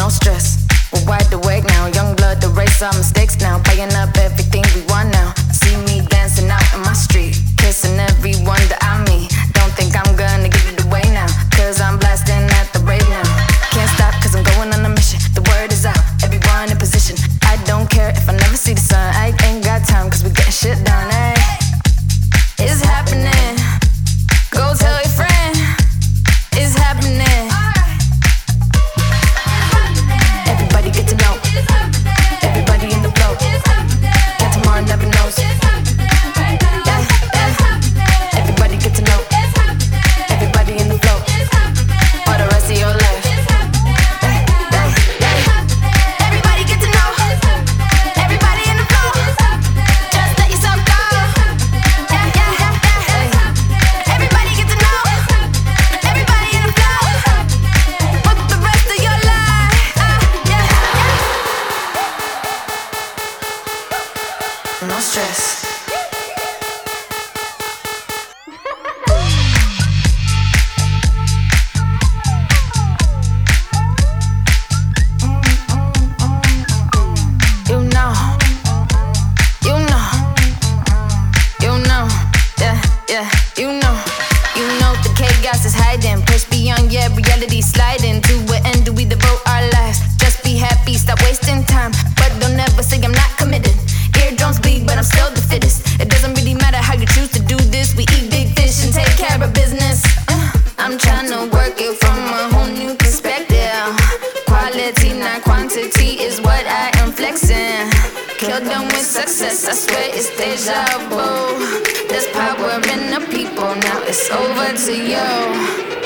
no stress. We're wide awake now, young blood, erase our mistakes now. Buying up everything we want now. See me dancing out in my street, kissing everyone that I meet. Don't think I'm gonna give it away now, cause I'm blasting at the rave now. Can't stop cause I'm going on a mission. The word is out, everyone in position. I don't care if I never see the sun. I ain't got time cause we getting shit done, ay. It's happening, go tell your friend. It's happening. Everybody get to know. Everybody in the flow. And tomorrow never knows. Everybody get to know. Everybody in the flow. For the rest of your life. Everybody get to know. Everybody in the flow. Just let yourself go. Everybody get to know. Everybody in the flow. For the rest of your life. No stress. You know, you know, you know, yeah, you know the chaos is hiding. Push beyond, yeah, reality sliding. To what end do we devote our lives? Just be happy, stop wasting time. But don't ever say I'm not committed. Eardrums bleed, but I'm still the fittest. It doesn't really matter how you choose to do this. We eat big fish and take care of business. I'm trying to work it from a whole new perspective. Quality, not quantity, is what I am flexing. Kill them with success, I swear it's deja vu. There's power in the people, now it's over to you.